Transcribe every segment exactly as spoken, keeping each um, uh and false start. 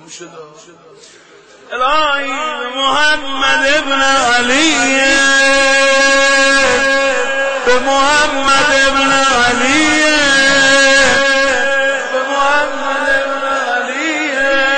الهی به محمد ابن علی، به محمد ابن علی، به محمد ابن علی،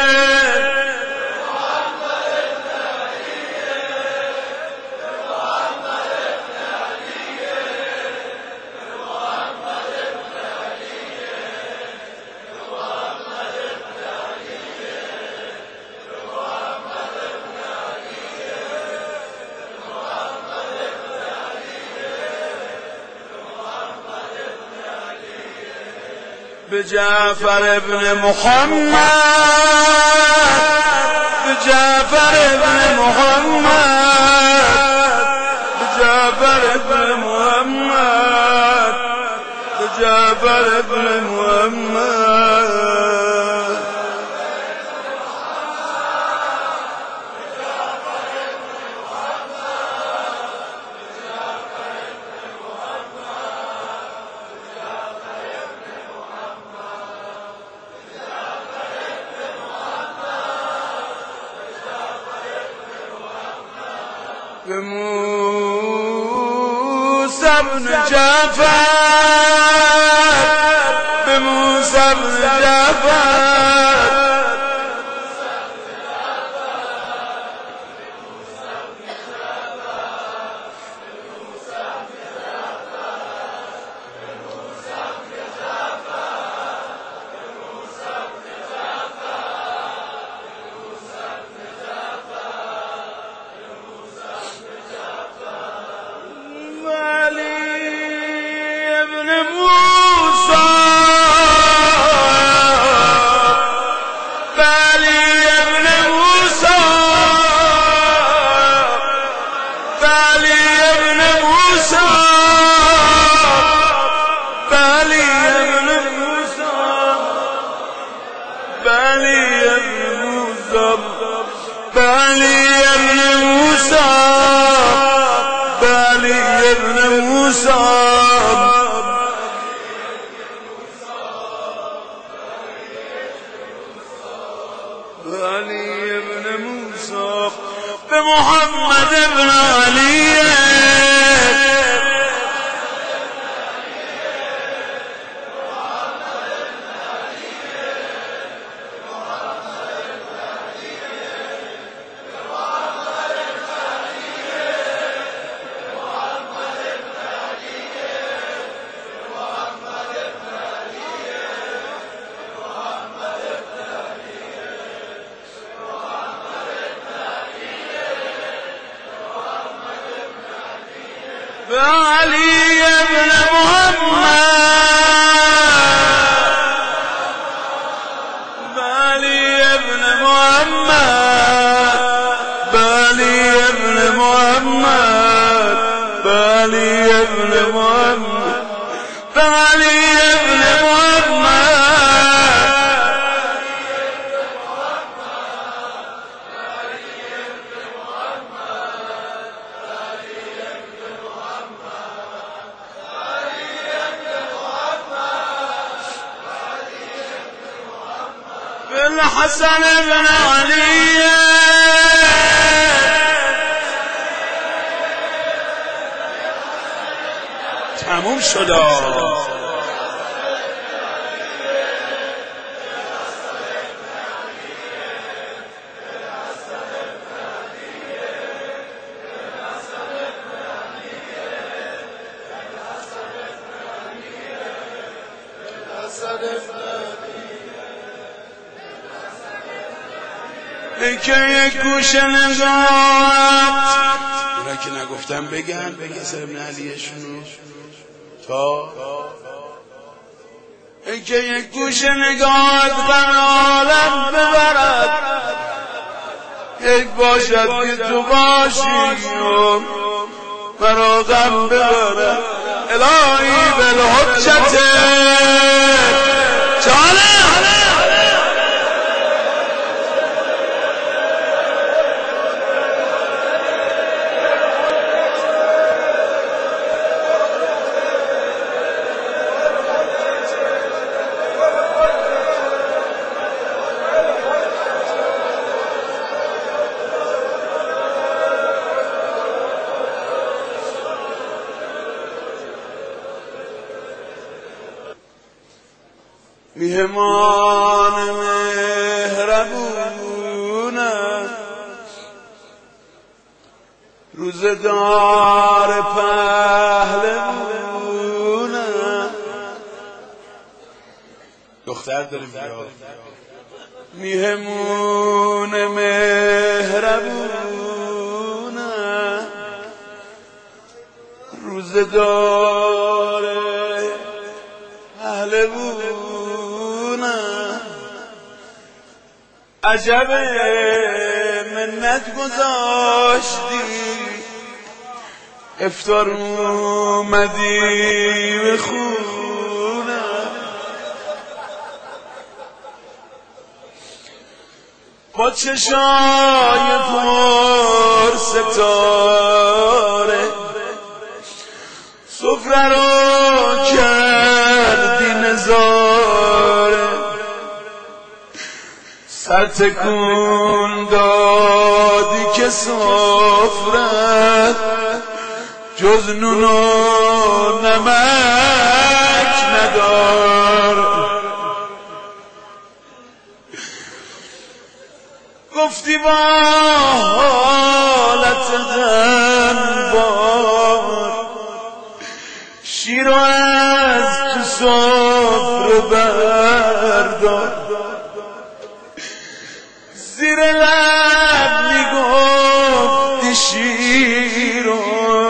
به جعفر ابن محمد، به جعفر ابن محمد، به جعفر ابن محمد، به جعفر ابن محمد. به موسی بن جعفر، به موسی بن جعفر، به محمد ابن علی، به علی ابن محمد، به علی ابن محمد، به علی ابن محمد، به علی ابن محمد، به علی ابن محمد. الحسن بن علي، تموم شد. که یک گوشه نگات، اونا که نگفتم بگن بگن سر ابن علیشونو تا که یک گوشه نگات بر عالم ببرد، یک باشد که تو باشی و مرا غم ببرد. الهی بالحجت جانه میهمان مهربونه روزگار پهلوونه دختر داره بیاد میهمون مهربونه روزگار پهلوونه عجب منت گذاشتی افطار اومدی به خونه با چشای پر ستاره سفره رو کردی نظاره سر تکون دادی که سفره جز نون و نمک ندار گفتی با حالت غمبار شیر رو از تو سفره بردار زیر لب میگفتی شیر رو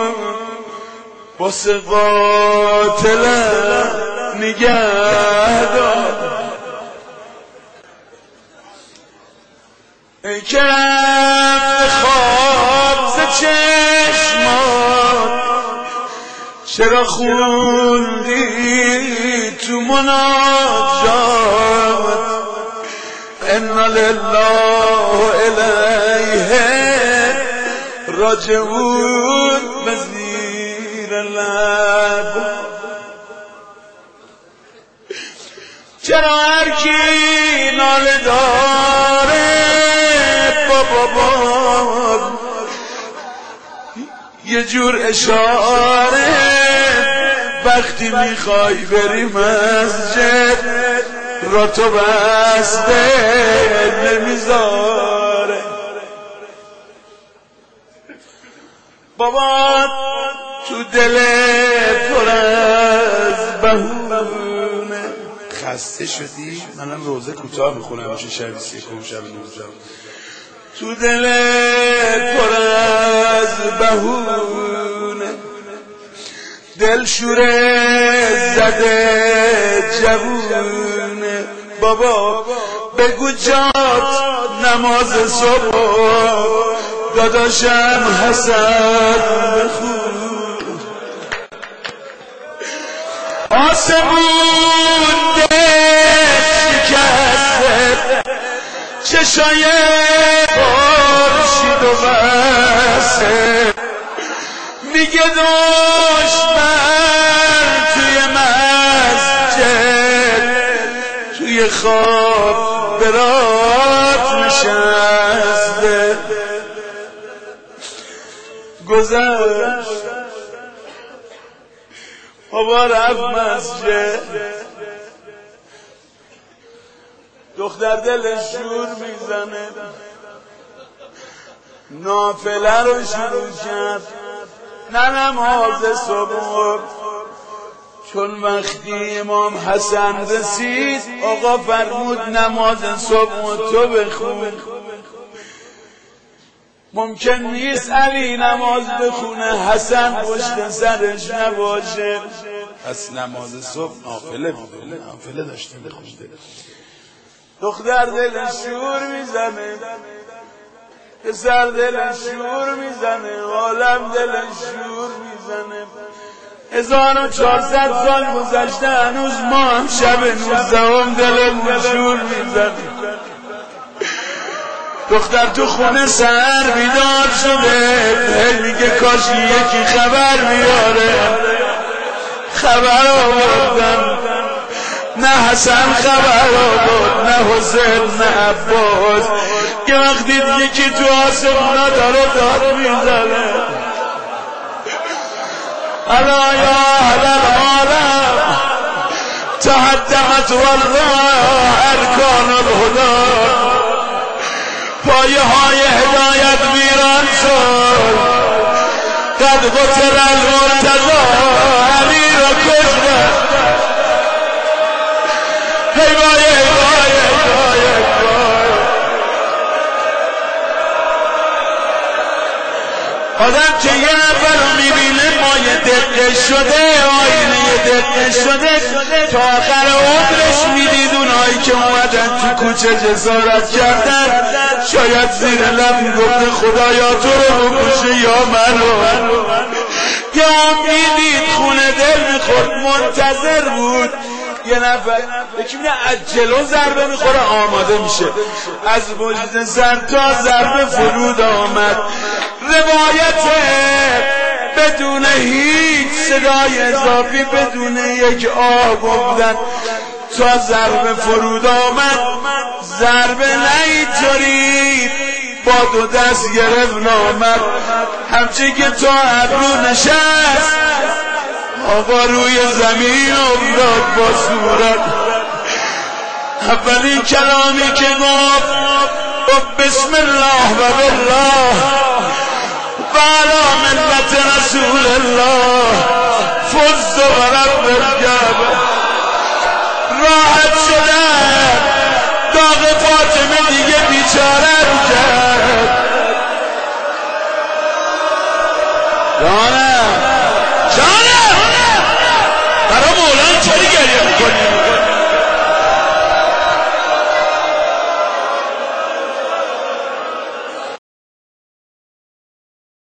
واسه قاتلم نگه دار ای که رفت خواب ز چشمان چرا خوندی تو مناجات انا لله و الیه راجعون به زیر لب چرا هر کی ناله داره بابا بابا یه جور اشاره وقتی میخوای بری مسجد را تو بسته نمیذاره بابا تو دل پر از بهونه خسته شدی؟ منم روزه کوتاه میخونم میشه شب سی کم شب نوزده تو دل پر از بهونه دل شوره زده جوونه بابا بگو جات نماز صبح داداشم حسن بخون آسمون شکسته چشای خورشید و بسته میگه دشمن توی مسجد توی خواب برات نشسته گذشت بابا رفت مسجد دختر دلش شور میزنه نافله رو شروع کرد نه نماز صبح چون وقتی امام حسن رسید آقا فرمود نماز صبح تو بخون ممکن نیست علی نماز بخونه حسن پشت سرش نباشه پس نماز صبح نافله بوده نافله داشته بخونده دختر دلش شور میزنه پسر دلش شور میزنه عالم دلش شور میزنه هزار و چهارصد سال گذشته هنوز ما هم شب نوزدهم دلمون شور میزنه دختر تو خونه سر بیدار شده میگه کاشی یکی خبر بیاره خبر آوردن نه حسن خبر آورد نه حسین نه عباس که وقتی یکی تو آسمونا داره داد میزنه الا یا اهل العالم تهدمت والله ارکان الهدى پایه های هدایت ویران شد قد قتل المرتضی علی را کشتن هی وای هی وای وای وای آدم که یه نفر رو میبینه مایه دقه شده آینه دقه شده تا آخر عمرش میدید اونهایی که اومدن تو کوچه جسارت کردن شاید زیر لب گفته خدایا تو رو بکشه یا منو یا میدید خونه دل میخورد منتظر بود یه نفر یکی میده از جلو ضربه میخوره آماده میشه از وجود سر تا ضربه فرود آمد روایت بدون هیچ صدای اضافی بدون یک آه گفتن تا ضربه فرود آمد ضربه نیتوری با دو دست گرفت نامد همچه که تا ابرو نشست آقا روی زمین افتاد با صورت اولین کلامی که گفت بسم الله و بالله و علی ملت رسول الله فز و رب الکعبه راحت شده داغ فاطمه دیگه بیچاره کرد جانم جانم برامون